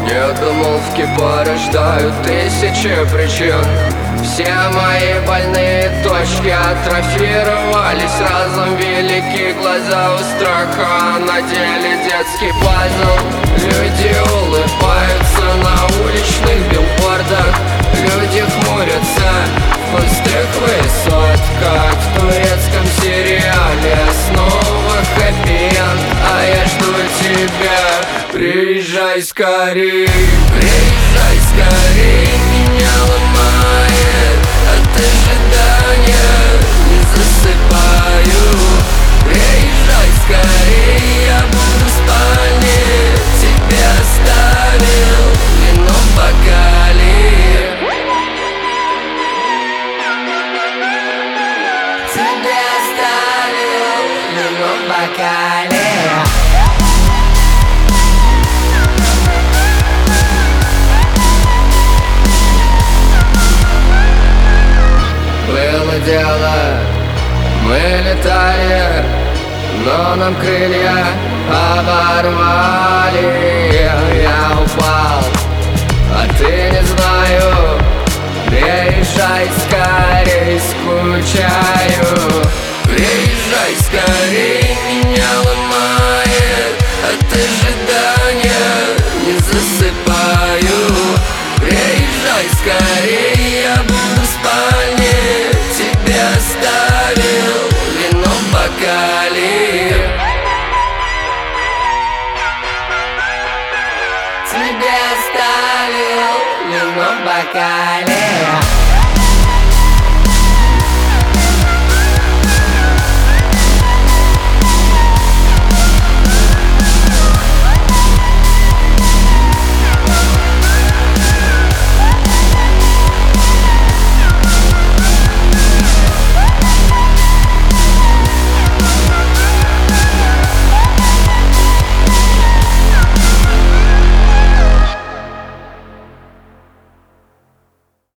Недомолвки порождают тысячи причин. Все мои больные точки атрофировались разом. Великие глаза у страха, на деле детский пазл. Люди улыбаются на уличных билбордах. Люди хмурятся в пустых высотках. В турецком сериале снова хэппи-энд, а я жду тебя. Приезжай скорей, приезжай скорей, меня ломает от ожидания, не засыпаю. Приезжай скорей, я буду в спальне, тебе оставил вино в бокале. Тебе оставил вино в бокале. Было дело, мы летали, но нам крылья оборвали. Я упал, а ты не знаю. Приезжай скорей, скучаю. Приезжай скорей, меня ломает от ожидания, не засыпаю. Приезжай скорей, я буду в спальне, тебе оставил вино в бокале. Тебе оставил вино в бокале.